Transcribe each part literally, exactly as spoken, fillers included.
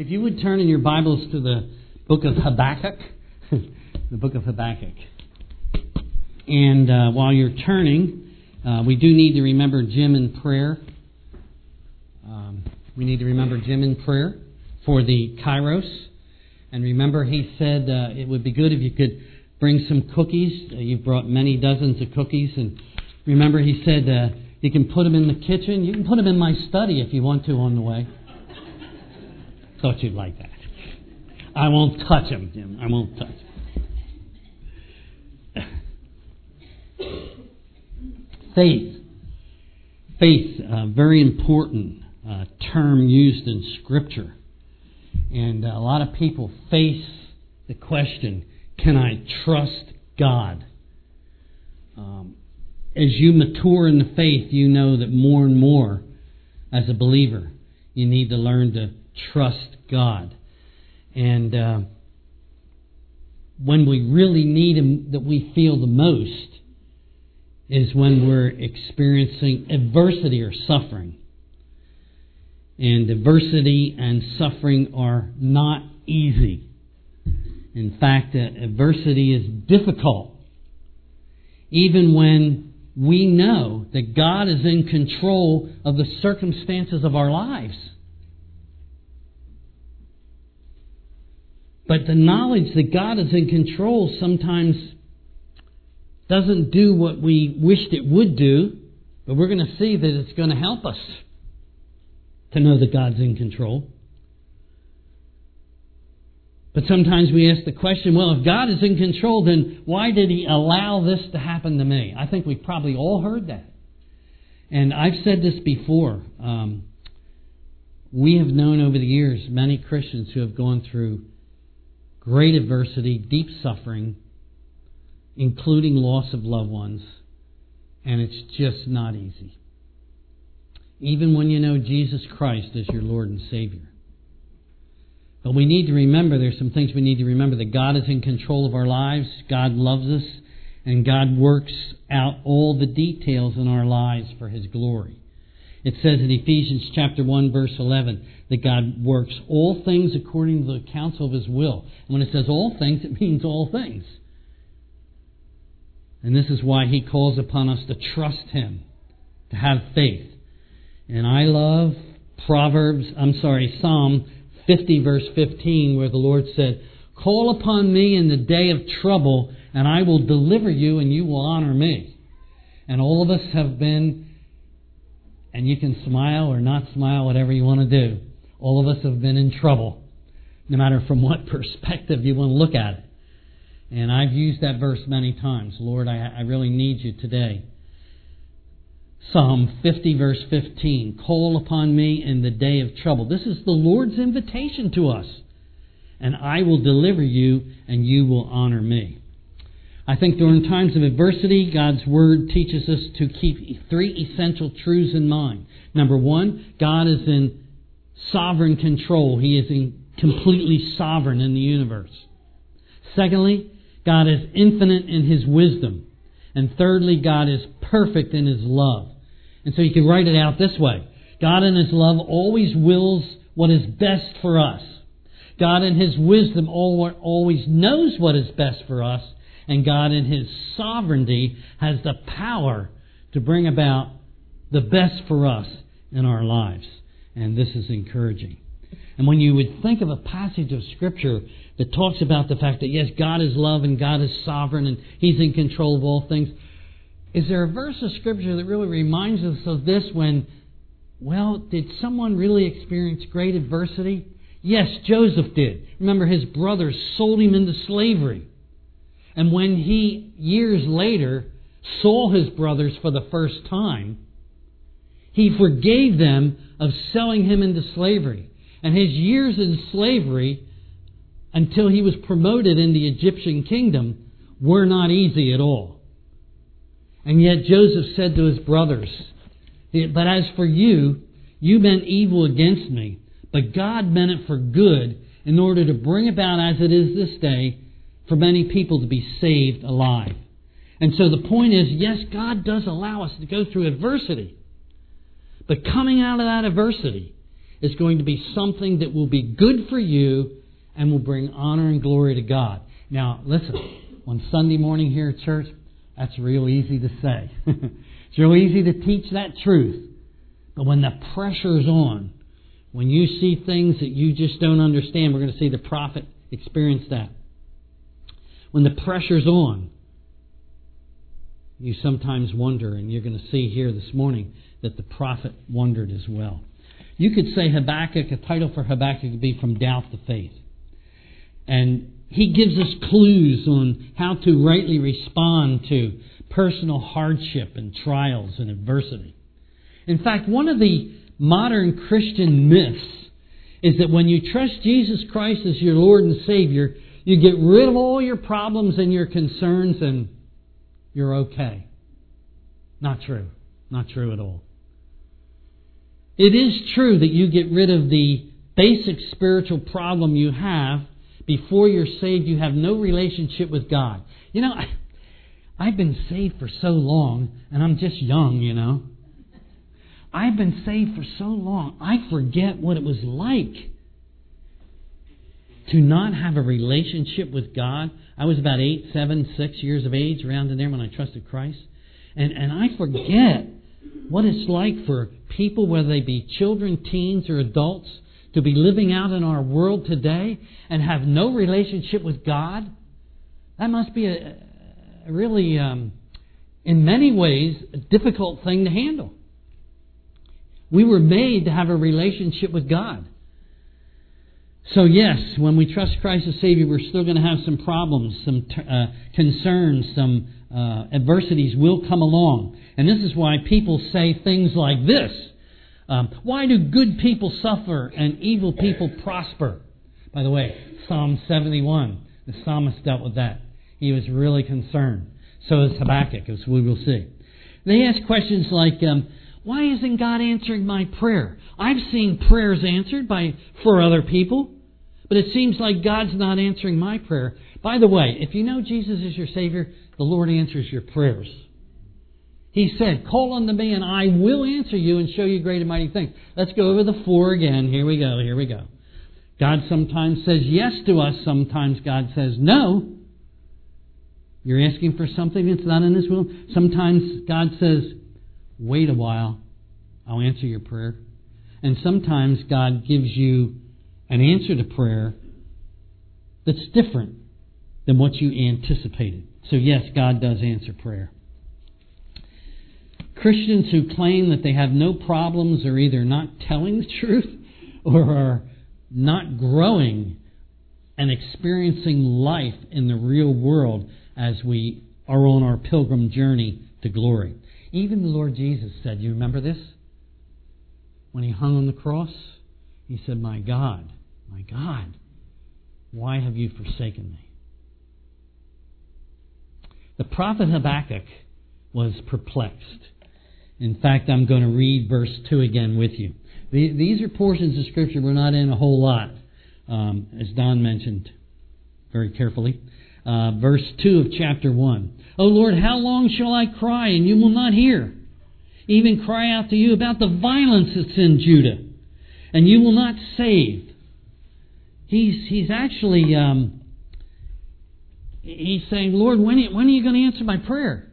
If you would turn in your Bibles to the book of Habakkuk, the book of Habakkuk. And uh, while you're turning, uh, we do need to remember Jim in prayer. Um, we need to remember Jim in prayer for the Kairos. And remember, he said uh, it would be good if you could bring some cookies. Uh, you've brought many dozens of cookies. And remember, he said uh, you can put them in the kitchen. You can put them in my study if you want to on the way. Thought you'd like that. I won't touch them, Jim. I won't touch them. Faith. Faith, a very important uh, term used in Scripture. And a lot of people face the question, can I trust God? Um, as you mature in the faith, you know that more and more, as a believer, you need to learn to trust God. And uh, when we really need Him, that we feel the most, is when we're experiencing adversity or suffering. And adversity and suffering are not easy. In fact, uh, adversity is difficult. Even when we know that God is in control of the circumstances of our lives. But the knowledge that God is in control sometimes doesn't do what we wished it would do. But we're going to see that it's going to help us to know that God's in control. But sometimes we ask the question, well, if God is in control, then why did He allow this to happen to me? I think we've probably all heard that. And I've said this before. Um, we have known over the years many Christians who have gone through great adversity, deep suffering, including loss of loved ones, and it's just not easy. Even when you know Jesus Christ as your Lord and Savior. But we need to remember, there's some things we need to remember, that God is in control of our lives, God loves us, and God works out all the details in our lives for His glory. It says in Ephesians chapter one, verse eleven, that God works all things according to the counsel of His will. And when it says all things, it means all things. And this is why He calls upon us to trust Him, to have faith. And I love Proverbs, I'm sorry, Psalm fifty, verse fifteen, where the Lord said, call upon me in the day of trouble, and I will deliver you, and you will honor me. And all of us have been, and you can smile or not smile, whatever you want to do. All of us have been in trouble, no matter from what perspective you want to look at it. And I've used that verse many times. Lord, I, I really need you today. Psalm fifty, verse fifteen. Call upon me in the day of trouble. This is the Lord's invitation to us. And I will deliver you, and you will honor me. I think during times of adversity, God's Word teaches us to keep three essential truths in mind. Number one, God is in sovereign control. He is in completely sovereign in the universe. Secondly, God is infinite in His wisdom. And thirdly, God is perfect in His love. And so you can write it out this way. God in His love always wills what is best for us. God in His wisdom always knows what is best for us. And God in His sovereignty has the power to bring about the best for us in our lives. And this is encouraging. And when you would think of a passage of Scripture that talks about the fact that, yes, God is love and God is sovereign and He's in control of all things, is there a verse of Scripture that really reminds us of this when, well, did someone really experience great adversity? Yes, Joseph did. Remember, his brothers sold him into slavery. And when he, years later, saw his brothers for the first time, he forgave them of selling him into slavery. And his years in slavery, until he was promoted in the Egyptian kingdom, were not easy at all. And yet Joseph said to his brothers, but as for you, you meant evil against me, but God meant it for good in order to bring about, as it is this day, for many people to be saved alive. And so the point is, yes, God does allow us to go through adversity. But coming out of that adversity is going to be something that will be good for you and will bring honor and glory to God. Now, listen, on Sunday morning here at church, that's real easy to say. It's real easy to teach that truth. But when the pressure's on, when you see things that you just don't understand, we're going to see the prophet experience that. When the pressure's on, you sometimes wonder, and you're going to see here this morning that the prophet wondered as well. You could say Habakkuk, a title for Habakkuk would be From Doubt to Faith. And he gives us clues on how to rightly respond to personal hardship and trials and adversity. In fact, one of the modern Christian myths is that when you trust Jesus Christ as your Lord and Savior, you get rid of all your problems and your concerns and you're okay. Not true. Not true at all. It is true that you get rid of the basic spiritual problem you have before you're saved. You have no relationship with God. You know, I, I've been saved for so long, and I'm just young, you know. I've been saved for so long, I forget what it was like to not have a relationship with God. I was about eight, seven, six years of age, around in there when I trusted Christ. And, and I forget what it's like for people, whether they be children, teens, or adults, to be living out in our world today and have no relationship with God. That must be a, a really, um, in many ways, a difficult thing to handle. We were made to have a relationship with God. So yes, when we trust Christ as Savior, we're still going to have some problems, some uh, concerns, some uh, adversities will come along. And this is why people say things like this. Um, why do good people suffer and evil people prosper? By the way, Psalm seventy-one, the psalmist dealt with that. He was really concerned. So is Habakkuk, as we will see. They ask questions like, um, why isn't God answering my prayer? I've seen prayers answered by for other people, but it seems like God's not answering my prayer. By the way, if you know Jesus is your Savior, the Lord answers your prayers. He said, call unto me and I will answer you and show you great and mighty things. Let's go over the four again. Here we go, here we go. God sometimes says yes to us. Sometimes God says no. You're asking for something that's not in His will. Sometimes God says, wait a while, I'll answer your prayer. And sometimes God gives you an answer to prayer that's different than what you anticipated. So yes, God does answer prayer. Christians who claim that they have no problems are either not telling the truth or are not growing and experiencing life in the real world as we are on our pilgrim journey to glory. Even the Lord Jesus said, you remember this? When He hung on the cross, He said, my God, my God, why have you forsaken me? The prophet Habakkuk was perplexed. In fact, I'm going to read verse two again with you. These are portions of Scripture we're not in a whole lot, um, as Don mentioned very carefully. Uh, verse two of chapter one. O Lord, how long shall I cry and you will not hear? Even cry out to you about the violence that's in Judah, and you will not save. He's he's actually um, he's saying, Lord, when are, when are you going to answer my prayer?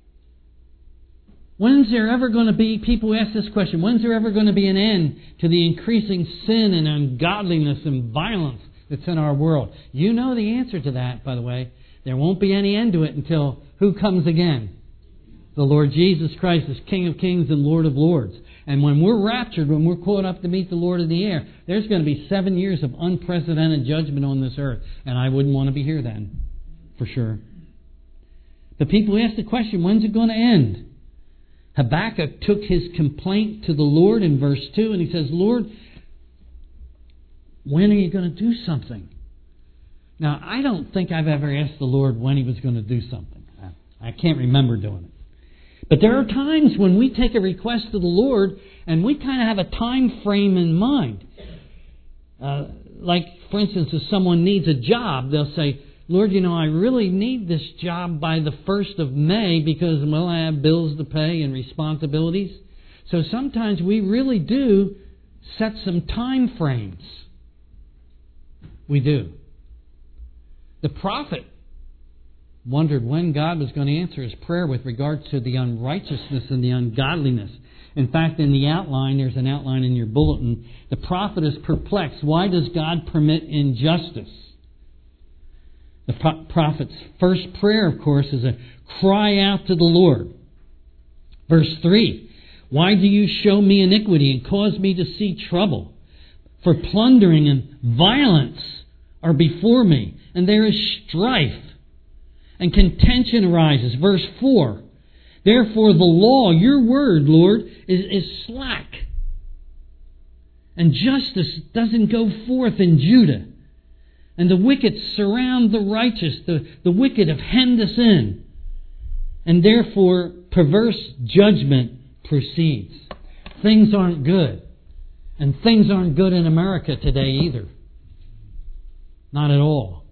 When's there ever going to be, people ask this question, when's there ever going to be an end to the increasing sin and ungodliness and violence that's in our world? You know the answer to that, by the way. There won't be any end to it until who comes again? The Lord Jesus Christ is King of Kings and Lord of Lords. And when we're raptured, when we're caught up to meet the Lord in the air, there's going to be seven years of unprecedented judgment on this earth. And I wouldn't want to be here then, for sure. But people ask the question, when's it going to end? Habakkuk took his complaint to the Lord in verse two, and he says, Lord, when are you going to do something? Now, I don't think I've ever asked the Lord when He was going to do something. I can't remember doing it. But there are times when we take a request to the Lord and we kind of have a time frame in mind. Uh, like, for instance, if someone needs a job, they'll say, Lord, you know, I really need this job by the first of May because, well, I have bills to pay and responsibilities. So sometimes we really do set some time frames. We do. The prophet wondered when God was going to answer his prayer with regard to the unrighteousness and the ungodliness. In fact, in the outline, there's an outline in your bulletin, the prophet is perplexed. Why does God permit injustice? The pro- prophet's first prayer, of course, is a cry out to the Lord. Verse three, why do you show me iniquity and cause me to see trouble? For plundering and violence are before me, and there is strife, and contention arises. Verse four, therefore the law, your word, Lord, is, is slack, and justice doesn't go forth in Judah. And the wicked surround the righteous. The, the wicked have hemmed us in. And therefore, perverse judgment proceeds. Things aren't good. And things aren't good in America today either. Not at all.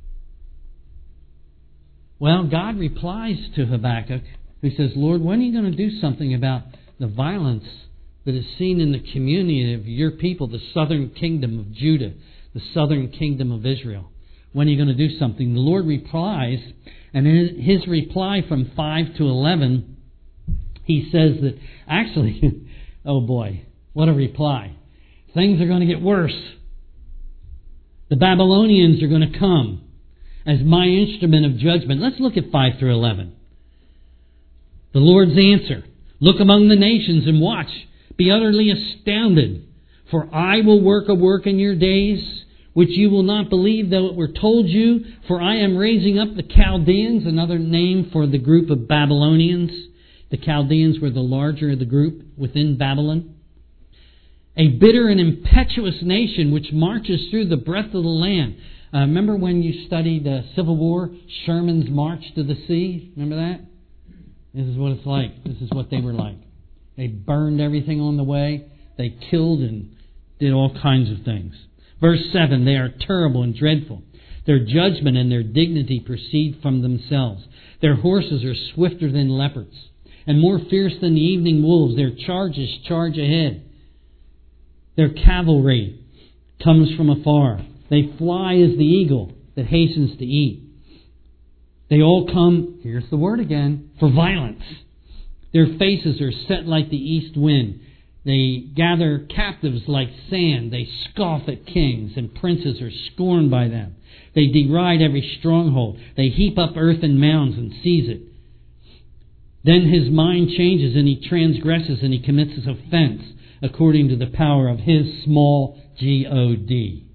Well, God replies to Habakkuk, who says, Lord, when are you going to do something about the violence that is seen in the community of your people, the southern kingdom of Judah, the southern kingdom of Israel? When are you going to do something? The Lord replies, and in his reply from five to eleven, he says that, actually, oh boy, what a reply. Things are going to get worse. The Babylonians are going to come as my instrument of judgment. Let's look at five through eleven. The Lord's answer, look among the nations and watch. Be utterly astounded, for I will work a work in your days which you will not believe, though it were told you. For I am raising up the Chaldeans, another name for the group of Babylonians. The Chaldeans were the larger of the group within Babylon. A bitter and impetuous nation which marches through the breadth of the land. Uh, remember when you studied the Civil War, Sherman's March to the Sea? Remember that? This is what it's like. This is what they were like. They burned everything on the way. They killed and did all kinds of things. Verse seven, they are terrible and dreadful. Their judgment and their dignity proceed from themselves. Their horses are swifter than leopards, and more fierce than the evening wolves. Their charges charge ahead. Their cavalry comes from afar. They fly as the eagle that hastens to eat. They all come, here's the word again, for violence. Their faces are set like the east wind. They gather captives like sand. They scoff at kings, and princes are scorned by them. They deride every stronghold. They heap up earth and mounds and seize it. Then his mind changes, and he transgresses, and he commits his offense according to the power of his small G O D.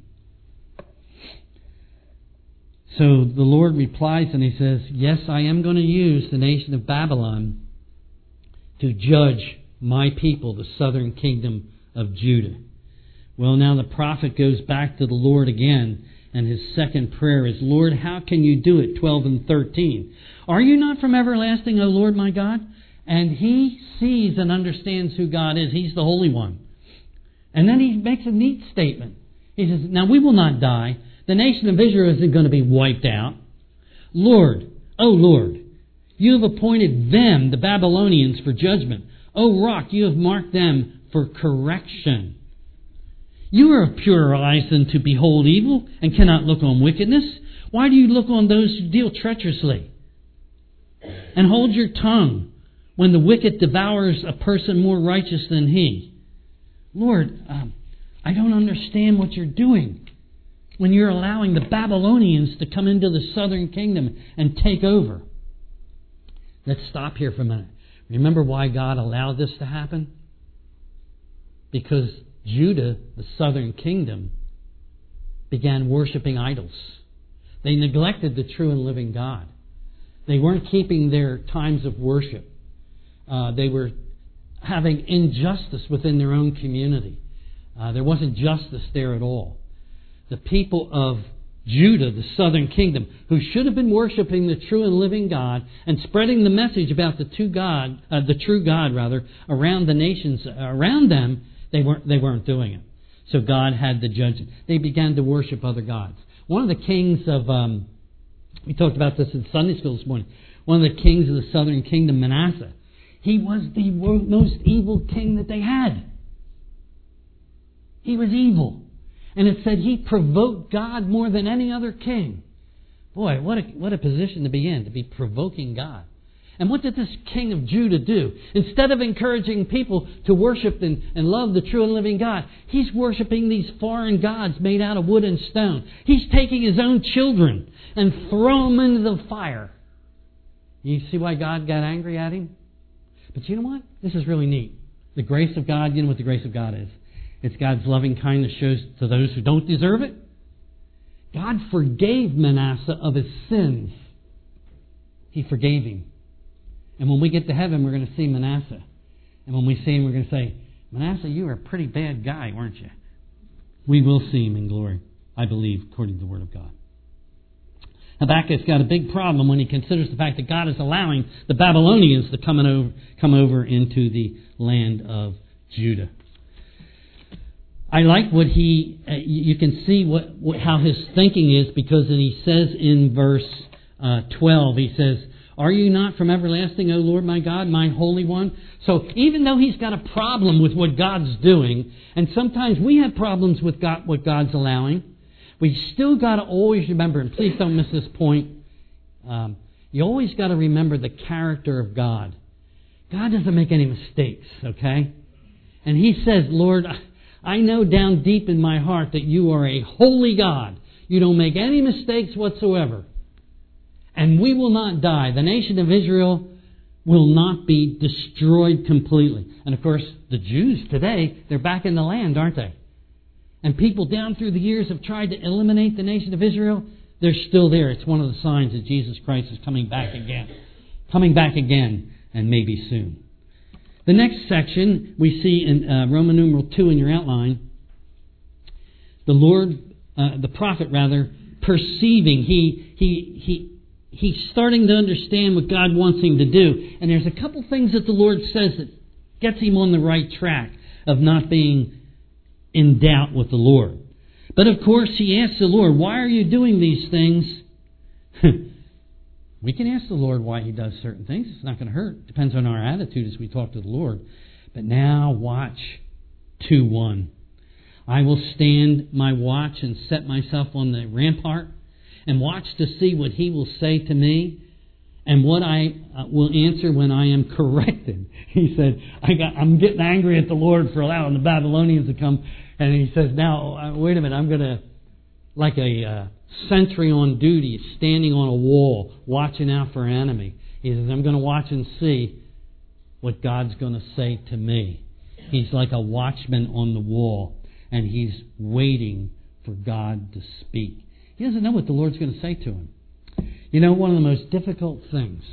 So the Lord replies, and he says, yes, I am going to use the nation of Babylon to judge my people, the southern kingdom of Judah. Well, now the prophet goes back to the Lord again, and his second prayer is, Lord, how can you do it? twelve and thirteen. Are you not from everlasting, O Lord my God? And he sees and understands who God is. He's the Holy One. And then he makes a neat statement. He says, now we will not die. The nation of Israel isn't going to be wiped out. Lord, O Lord, you have appointed them, the Babylonians, for judgment. O rock, you have marked them for correction. You are of purer eyes than to behold evil, and cannot look on wickedness. Why do you look on those who deal treacherously? And hold your tongue when the wicked devours a person more righteous than he. Lord, um, I don't understand what you're doing when you're allowing the Babylonians to come into the southern kingdom and take over. Let's stop here for a minute. Remember why God allowed this to happen? Because Judah, the southern kingdom, began worshiping idols. They neglected the true and living God. They weren't keeping their times of worship. Uh, they were having injustice within their own community. Uh, there wasn't justice there at all. The people of Judah, the southern kingdom, who should have been worshiping the true and living God and spreading the message about the true God, uh, the true God rather, around the nations around them, they weren't they weren't doing it. So God had to judge it. They began to worship other gods. One of the kings of um, we talked about this in Sunday school this morning. One of the kings of the southern kingdom, Manasseh, he was the most evil king that they had. He was evil. And it said he provoked God more than any other king. Boy, what a, what a position to be in, to be provoking God. And what did this king of Judah do? Instead of encouraging people to worship and, and love the true and living God, he's worshiping these foreign gods made out of wood and stone. He's taking his own children and throwing them into the fire. You see why God got angry at him? But you know what? This is really neat. The grace of God, you know what the grace of God is? It's God's loving kindness shows to those who don't deserve it. God forgave Manasseh of his sins. He forgave him. And when we get to heaven, we're going to see Manasseh. And when we see him, we're going to say, Manasseh, you were a pretty bad guy, weren't you? We will see him in glory, I believe, according to the Word of God. Habakkuk's got a big problem when he considers the fact that God is allowing the Babylonians to come, over, come over into the land of Judah. I like what he, uh, you can see what, what how his thinking is, because he says in verse uh, twelve, he says, are you not from everlasting, O Lord my God, my Holy One? So even though he's got a problem with what God's doing, and sometimes we have problems with God, what God's allowing, we still got to always remember, and please don't miss this point, um, you always got to remember the character of God. God doesn't make any mistakes, okay? And he says, Lord, I know down deep in my heart that you are a holy God. You don't make any mistakes whatsoever. And we will not die. The nation of Israel will not be destroyed completely. And of course, the Jews today, they're back in the land, aren't they? And people down through the years have tried to eliminate the nation of Israel. They're still there. It's one of the signs that Jesus Christ is coming back again. Coming back again, and maybe soon. The next section we see in uh, Roman numeral two in your outline. The Lord, uh, the prophet rather, perceiving. He he he he's starting to understand what God wants him to do. And there's a couple things that the Lord says that gets him on the right track of not being in doubt with the Lord. But of course, he asks the Lord, why are you doing these things? We can ask the Lord why he does certain things. It's not going to hurt. It depends on our attitude as we talk to the Lord. But now watch two one. I will stand my watch and set myself on the rampart and watch to see what he will say to me and what I uh, will answer when I am corrected. He said, I got, I'm getting angry at the Lord for allowing the Babylonians to come. And he says, now, uh, wait a minute, I'm going to, like a uh, sentry on duty, standing on a wall, watching out for an enemy. He says, I'm going to watch and see what God's going to say to me. He's like a watchman on the wall, and he's waiting for God to speak. He doesn't know what the Lord's going to say to him. You know, one of the most difficult things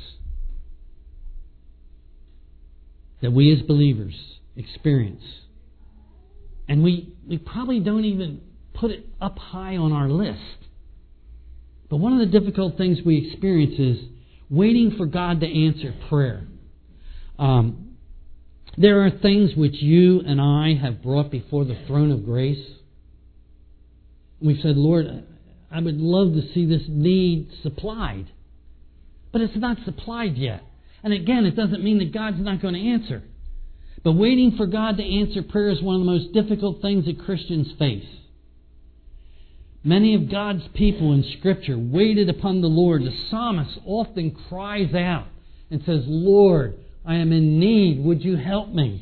that we as believers experience, and we, we probably don't even put it up high on our list, but one of the difficult things we experience is waiting for God to answer prayer. Um, there are things which you and I have brought before the throne of grace. We've said, Lord, I would love to see this need supplied. But it's not supplied yet. And again, it doesn't mean that God's not going to answer. But waiting for God to answer prayer is one of the most difficult things that Christians face. Many of God's people in Scripture waited upon the Lord. The psalmist often cries out and says, Lord, I am in need. Would you help me?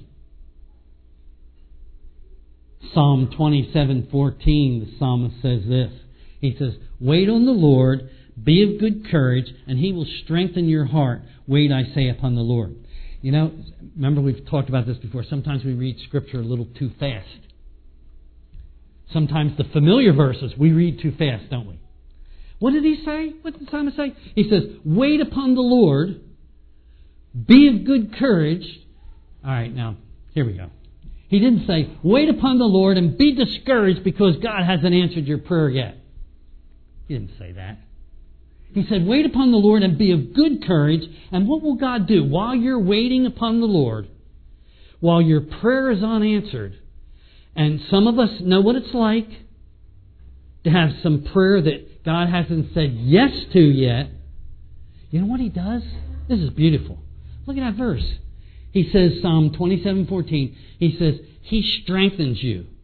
Psalm twenty-seven fourteen, the psalmist says this. He says, wait on the Lord, be of good courage, and He will strengthen your heart. Wait, I say, upon the Lord. You know, remember we've talked about this before. Sometimes we read Scripture a little too fast. Sometimes the familiar verses we read too fast, don't we? What did he say? What did the psalmist say? He says, wait upon the Lord, be of good courage. All right, now, here we go. He didn't say, wait upon the Lord and be discouraged because God hasn't answered your prayer yet. He didn't say that. He said, wait upon the Lord and be of good courage. And what will God do? While you're waiting upon the Lord, while your prayer is unanswered, and some of us know what it's like to have some prayer that God hasn't said yes to yet. You know what He does? This is beautiful. Look at that verse. He says, Psalm twenty-seven fourteen, He says, He strengthens you.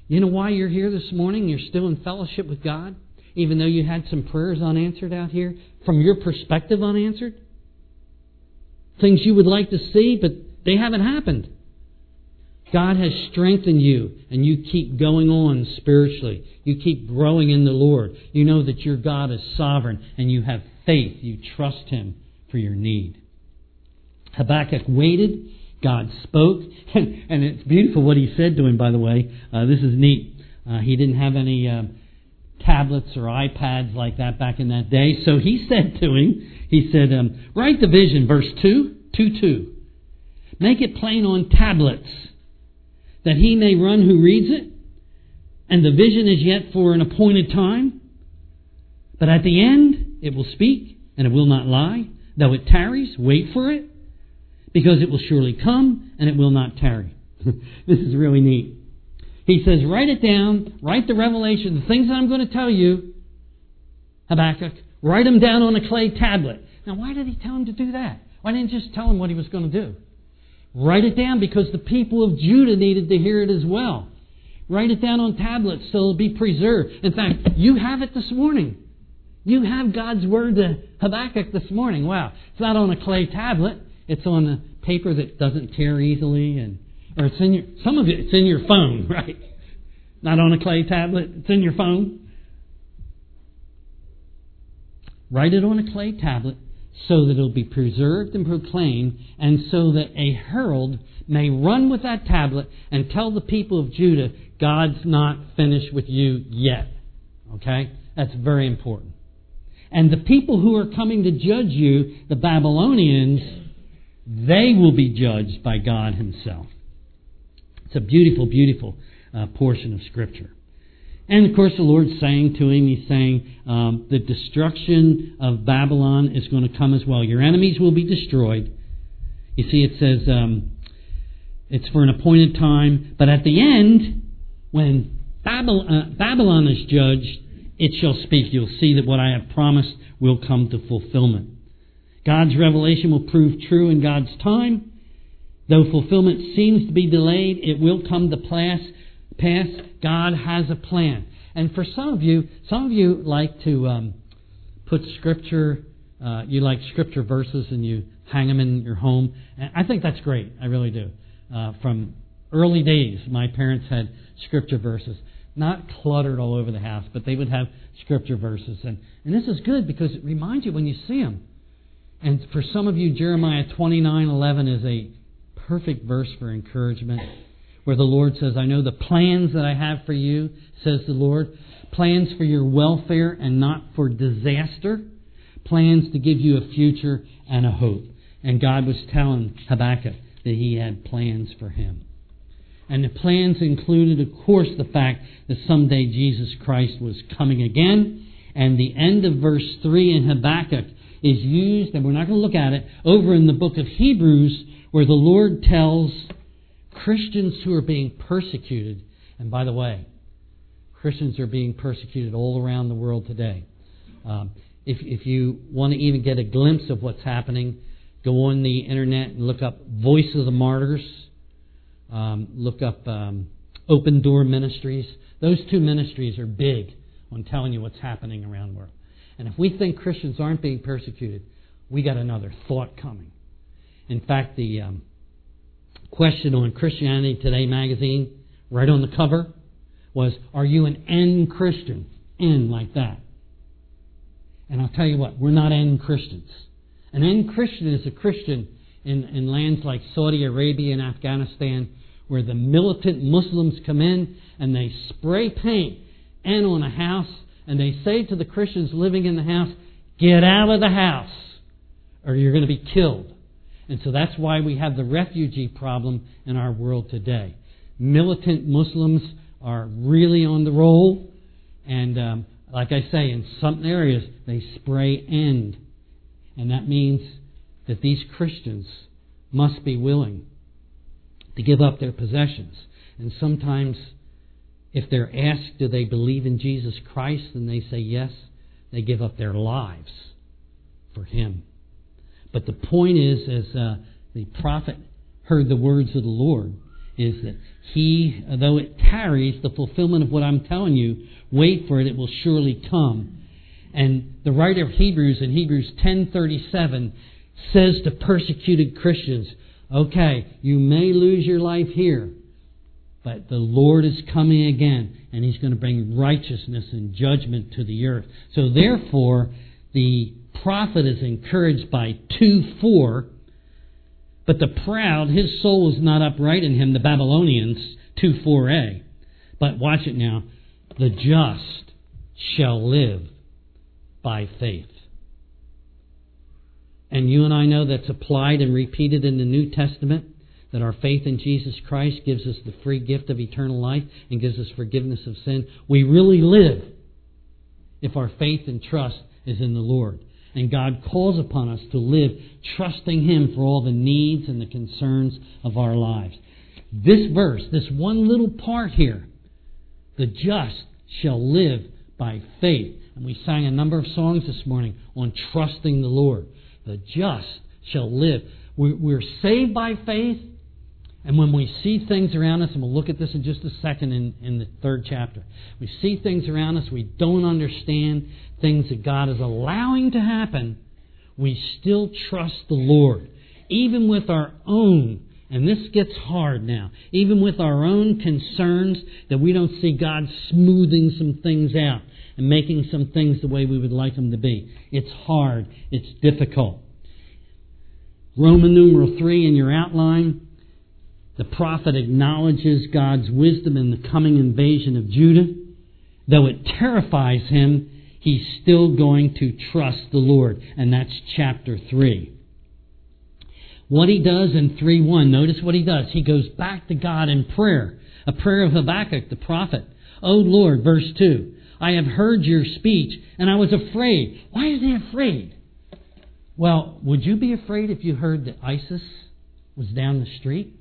You know why you're here this morning? You're still in fellowship with God, even though you had some prayers unanswered out here, from your perspective unanswered. Things you would like to see, but they haven't happened. God has strengthened you, and you keep going on spiritually. You keep growing in the Lord. You know that your God is sovereign, and you have faith. You trust Him for your need. Habakkuk waited. God spoke. And, and it's beautiful what he said to him, by the way. Uh, this is neat. Uh, he didn't have any uh, tablets or iPads like that back in that day. So he said to him, he said, um, write the vision, verse two, two, two. Make it plain on tablets, that he may run who reads it. And the vision is yet for an appointed time. But at the end, it will speak, and it will not lie. Though it tarries, wait for it, because it will surely come, and it will not tarry. This is really neat. He says, write it down, write the revelation, the things that I'm going to tell you, Habakkuk, write them down on a clay tablet. Now, why did he tell him to do that? Why didn't he just tell him what he was going to do? Write it down because the people of Judah needed to hear it as well. Write it down on tablets so it'll be preserved. In fact, you have it this morning. You have God's word to Habakkuk this morning. Wow. It's not on a clay tablet. It's on a paper that doesn't tear easily, and or it's in your some of it it's in your phone, right? Not on a clay tablet, it's in your phone. Write it on a clay tablet so that it'll be preserved and proclaimed, and so that a herald may run with that tablet and tell the people of Judah, God's not finished with you yet. Okay? That's very important. And the people who are coming to judge you, the Babylonians, they will be judged by God Himself. It's a beautiful, beautiful uh, portion of Scripture. And of course the Lord's saying to him, He's saying, um, the destruction of Babylon is going to come as well. Your enemies will be destroyed. You see, it says um, it's for an appointed time, but at the end, when Babylon, uh, Babylon is judged, it shall speak. You'll see that what I have promised will come to fulfillment. God's revelation will prove true in God's time. Though fulfillment seems to be delayed, it will come to pass. Pass. God has a plan. And for some of you, some of you like to um, put Scripture, uh, you like Scripture verses and you hang them in your home. And I think that's great. I really do. Uh, from early days, my parents had Scripture verses. Not cluttered all over the house, but they would have Scripture verses. And, and this is good because it reminds you when you see them. And for some of you, Jeremiah twenty-nine eleven is a perfect verse for encouragement, where the Lord says, I know the plans that I have for you, says the Lord, plans for your welfare and not for disaster, plans to give you a future and a hope. And God was telling Habakkuk that He had plans for him. And the plans included, of course, the fact that someday Jesus Christ was coming again. And the end of verse three in Habakkuk is used, and we're not going to look at it, over in the book of Hebrews, where the Lord tells Christians who are being persecuted. And by the way, Christians are being persecuted all around the world today. Um, if, if you want to even get a glimpse of what's happening, go on the internet and look up Voice of the Martyrs. Um, look up um, Open Door Ministries. Those two ministries are big on telling you what's happening around the world. And if we think Christians aren't being persecuted, we got another thought coming. In fact, the um, question on Christianity Today magazine, right on the cover, was, are you an N Christian? N like that. And I'll tell you what, we're not N Christians. An N Christian is a Christian in, in lands like Saudi Arabia and Afghanistan, where the militant Muslims come in and they spray paint N on a house, and they say to the Christians living in the house, get out of the house or you're going to be killed. And so that's why we have the refugee problem in our world today. Militant Muslims are really on the roll, and um, like I say, in some areas they spray end. And that means that these Christians must be willing to give up their possessions. And sometimes, if they're asked, do they believe in Jesus Christ, and they say yes, they give up their lives for Him. But the point is, as uh, the prophet heard the words of the Lord, is that He, though it tarries, the fulfillment of what I'm telling you, wait for it, it will surely come. And the writer of Hebrews in Hebrews ten thirty-seven says to persecuted Christians, okay, you may lose your life here, but the Lord is coming again, and He's going to bring righteousness and judgment to the earth. So therefore, the prophet is encouraged by two four, but the proud, his soul is not upright in him, the Babylonians, two four a. But watch it now, the just shall live by faith. And you and I know that's applied and repeated in the New Testament, that our faith in Jesus Christ gives us the free gift of eternal life and gives us forgiveness of sin. We really live if our faith and trust is in the Lord. And God calls upon us to live trusting Him for all the needs and the concerns of our lives. This verse, this one little part here, the just shall live by faith. And we sang a number of songs this morning on trusting the Lord. The just shall live. We're saved by faith, and when we see things around us, and we'll look at this in just a second in, in the third chapter, we see things around us we don't understand, things that God is allowing to happen, we still trust the Lord. Even with our own, and this gets hard now, even with our own concerns that we don't see God smoothing some things out and making some things the way we would like them to be. It's hard. It's difficult. Roman numeral three in your outline, the prophet acknowledges God's wisdom in the coming invasion of Judah. Though it terrifies him, he's still going to trust the Lord. And that's chapter three. What he does in three one, notice what he does. He goes back to God in prayer. A prayer of Habakkuk, the prophet. O Lord, verse two, I have heard your speech, and I was afraid. Why is he afraid? Well, would you be afraid if you heard that ISIS was down the street?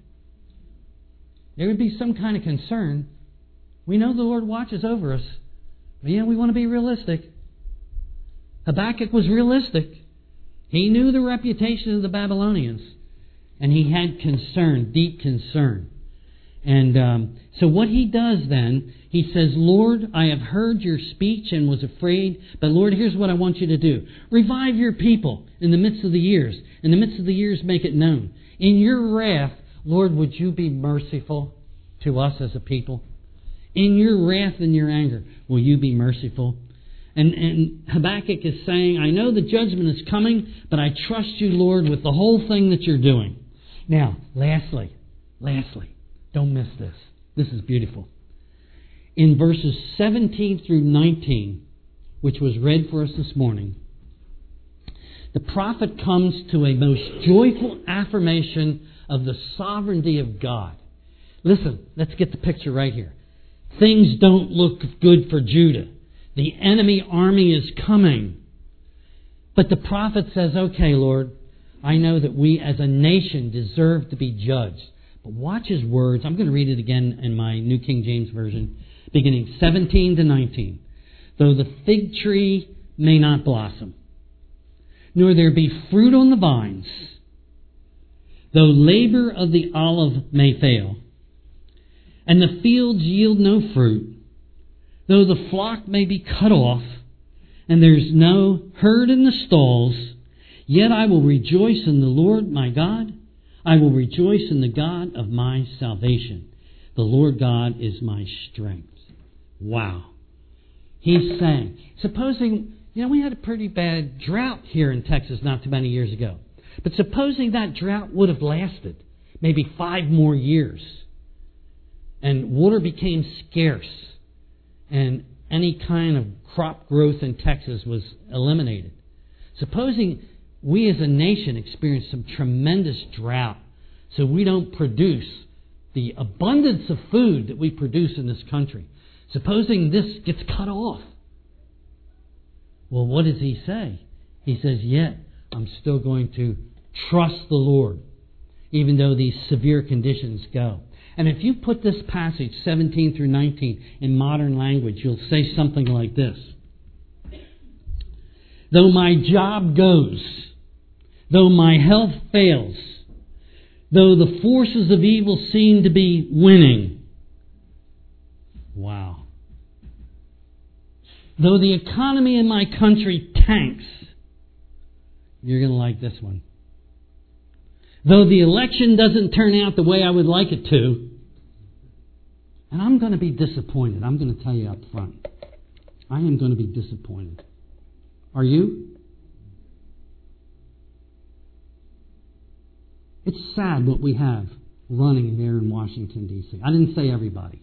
There would be some kind of concern. We know the Lord watches over us. But yeah, we want to be realistic. Habakkuk was realistic. He knew the reputation of the Babylonians. And he had concern, deep concern. And um, so what he does then, he says, Lord, I have heard your speech and was afraid. But Lord, here's what I want you to do. Revive your people in the midst of the years. In the midst of the years, make it known. In your wrath, Lord, would you be merciful to us as a people? In your wrath and your anger, will you be merciful? And, and Habakkuk is saying, I know the judgment is coming, but I trust you, Lord, with the whole thing that you're doing. Now, lastly, lastly, don't miss this. This is beautiful. In verses seventeen through nineteen, which was read for us this morning, the prophet comes to a most joyful affirmation of the sovereignty of God. Listen, let's get the picture right here. Things don't look good for Judah. The enemy army is coming. But the prophet says, okay, Lord, I know that we as a nation deserve to be judged. But watch his words. I'm going to read it again in my New King James Version, beginning seventeen to nineteen. Though the fig tree may not blossom, nor there be fruit on the vines, though labor of the olive may fail, and the fields yield no fruit, though the flock may be cut off, and there's no herd in the stalls, yet I will rejoice in the Lord my God. I will rejoice in the God of my salvation. The Lord God is my strength. Wow. He's saying, supposing, you know, we had a pretty bad drought here in Texas not too many years ago. But supposing that drought would have lasted maybe five more years, and water became scarce, and any kind of crop growth in Texas was eliminated. Supposing we as a nation experience some tremendous drought, so we don't produce the abundance of food that we produce in this country. Supposing this gets cut off. Well, what does he say? He says, yet I'm still going to trust the Lord, even though these severe conditions go. And if you put this passage, seventeen through nineteen, in modern language, you'll say something like this. Though my job goes, though my health fails, Though the forces of evil seem to be winning. Wow. Though the economy in my country tanks. You're going to like this one. Though the election doesn't turn out the way I would like it to. And I'm going to be disappointed. I'm going to tell you up front. I am going to be disappointed. Are you? It's sad what we have running there in Washington, D C I didn't say everybody.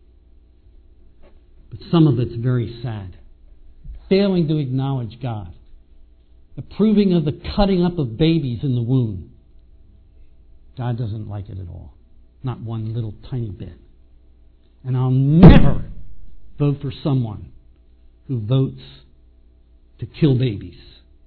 But some of it's very sad. Failing to acknowledge God. Approving of the cutting up of babies in the womb. God doesn't like it at all. Not one little tiny bit. And I'll never vote for someone who votes to kill babies.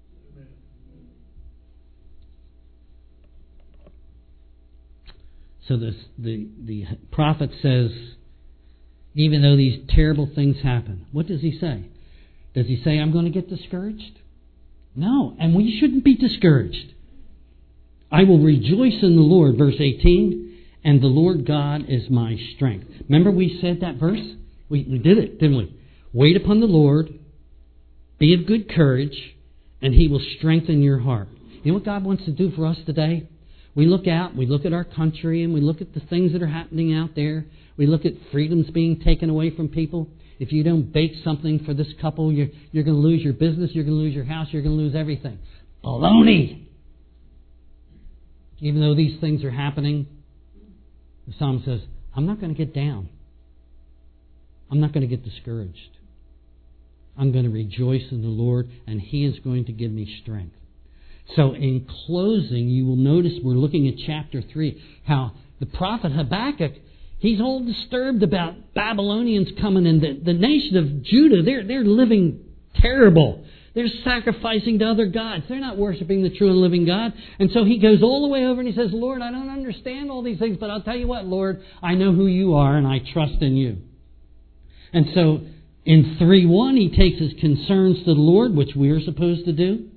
So this, the, the prophet says, even though these terrible things happen, what does he say? Does he say, I'm going to get discouraged? No, and we shouldn't be discouraged. I will rejoice in the Lord, verse eighteen, and the Lord God is my strength. Remember we said that verse? We, we did it, didn't we? Wait upon the Lord, be of good courage, and He will strengthen your heart. You know what God wants to do for us today? We look out, we look at our country, and we look at the things that are happening out there. We look at freedoms being taken away from people. If you don't bake something for this couple, you're, you're going to lose your business, you're going to lose your house, you're going to lose everything. Baloney! Even though these things are happening, the psalm says, I'm not going to get down. I'm not going to get discouraged. I'm going to rejoice in the Lord, and He is going to give me strength. So in closing, you will notice we're looking at chapter three, how the prophet Habakkuk, he's all disturbed about Babylonians coming in. The, the nation of Judah, they're, they're living terrible. They're sacrificing to other gods. They're not worshiping the true and living God. And so he goes all the way over and he says, Lord, I don't understand all these things, but I'll tell you what, Lord, I know who you are and I trust in you. And so in three one, he takes his concerns to the Lord, which we are supposed to do.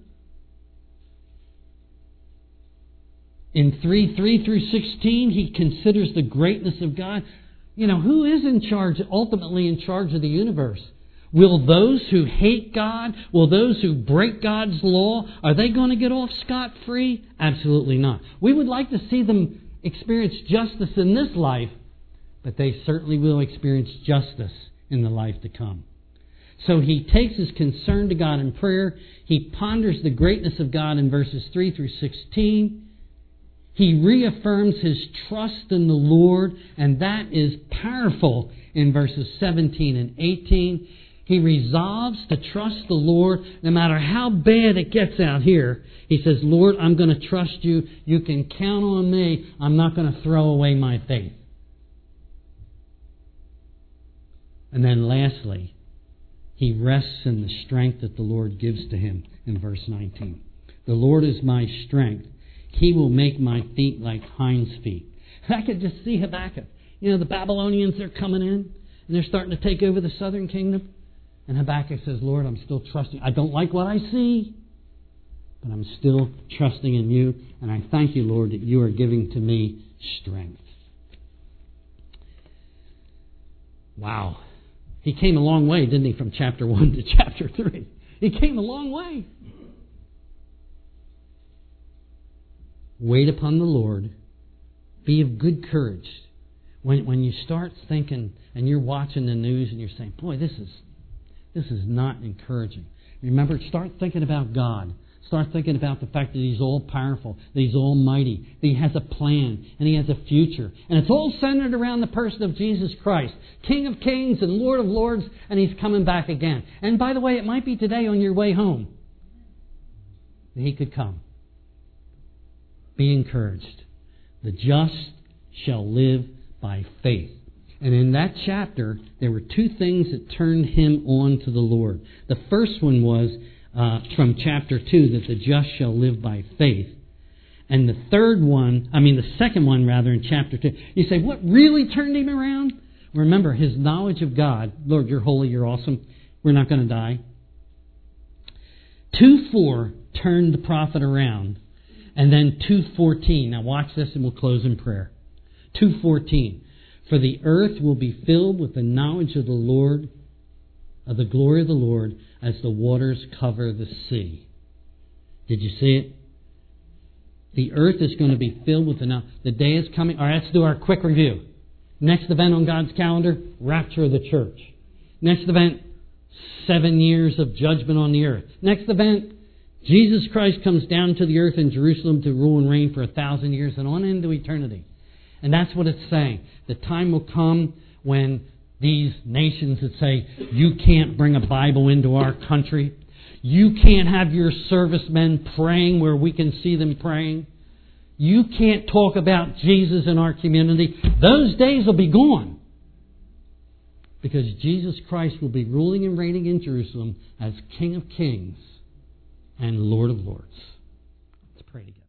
In three three through sixteen, he considers the greatness of God. You know, who is in charge, ultimately in charge of the universe? Will those who hate God, will those who break God's law, are they going to get off scot-free? Absolutely not. We would like to see them experience justice in this life, but they certainly will experience justice in the life to come. So he takes his concern to God in prayer. He ponders the greatness of God in verses three through sixteen. He reaffirms his trust in the Lord, and that is powerful in verses seventeen and eighteen. He resolves to trust the Lord no matter how bad it gets out here. He says, Lord, I'm going to trust you. You can count on me. I'm not going to throw away my faith. And then lastly, he rests in the strength that the Lord gives to him in verse nineteen. The Lord is my strength. He will make my feet like hinds' feet. I could just see Habakkuk. You know, the Babylonians, they're coming in, and they're starting to take over the southern kingdom. And Habakkuk says, Lord, I'm still trusting. I don't like what I see, but I'm still trusting in you. And I thank you, Lord, that you are giving to me strength. Wow. He came a long way, didn't he, from chapter one to chapter three? He came a long way. Wait upon the Lord. Be of good courage. When when you start thinking and you're watching the news and you're saying, boy, this is this is not encouraging. Remember, start thinking about God. Start thinking about the fact that He's all-powerful, that He's almighty, that He has a plan, and He has a future. And it's all centered around the person of Jesus Christ, King of kings and Lord of lords, and He's coming back again. And by the way, it might be today on your way home that He could come. Be encouraged. The just shall live by faith. And in that chapter, there were two things that turned him on to the Lord. The first one was uh, from chapter two, that the just shall live by faith. And the third one, I mean the second one rather, in chapter two. You say, what really turned him around? Remember, his knowledge of God. Lord, you're holy, you're awesome. We're not going to die. two four turned the prophet around. And then two fourteen. Now watch this and we'll close in prayer. two fourteen. For the earth will be filled with the knowledge of the Lord, of the glory of the Lord, as the waters cover the sea. Did you see it? The earth is going to be filled with the knowledge. The day is coming. All right, let's do our quick review. Next event on God's calendar, rapture of the church. Next event, seven years of judgment on the earth. Next event, Jesus Christ comes down to the earth in Jerusalem to rule and reign for a thousand years and on into eternity. And that's what it's saying. The time will come when these nations that say, you can't bring a Bible into our country. You can't have your servicemen praying where we can see them praying. You can't talk about Jesus in our community. Those days will be gone. Because Jesus Christ will be ruling and reigning in Jerusalem as King of Kings and Lord of Lords. Let's pray together.